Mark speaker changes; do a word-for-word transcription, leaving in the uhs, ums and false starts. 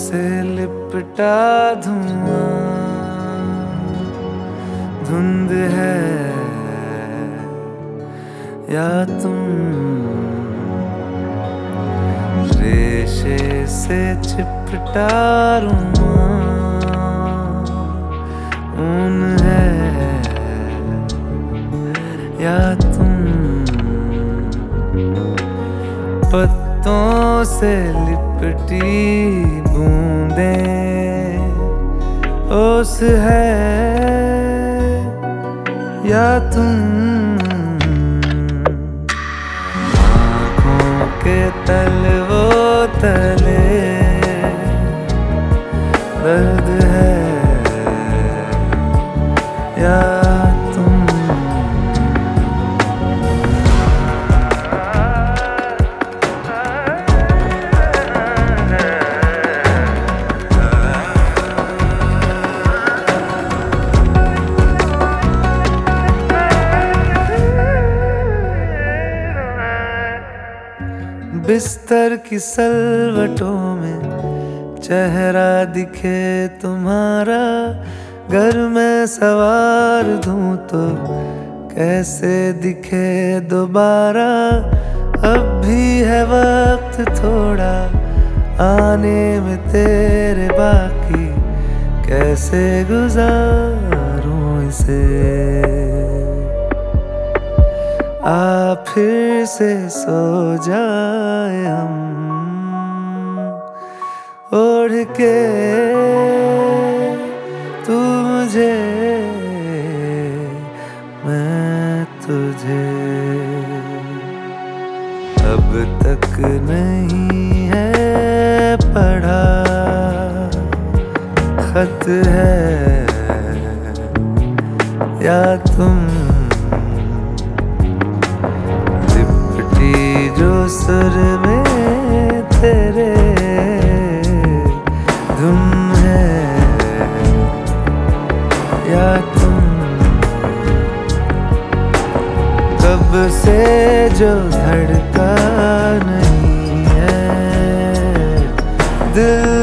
Speaker 1: से लिपटा धुआं धुंध है या तुम रेशे से चिपटा रुआं ऊन है या तुम पत्तों से लिपटी बूंदें ओस है या तुम आँखों के तल वो तले दर्द है या बिस्तर की सलवटों में चेहरा दिखे तुम्हारा, घर में सवार दूं तो कैसे दिखे दोबारा। अब भी है वक्त थोड़ा आने में तेरे, बाकी कैसे गुजारूं इसे। आ फिर से सो जाए हम ओढ़ के तू मुझे मैं तुझे। अब तक नहीं है पढ़ा खत है या तुम जो सुर में तेरे धुन है या तुम कब से जो धड़का नहीं है दिल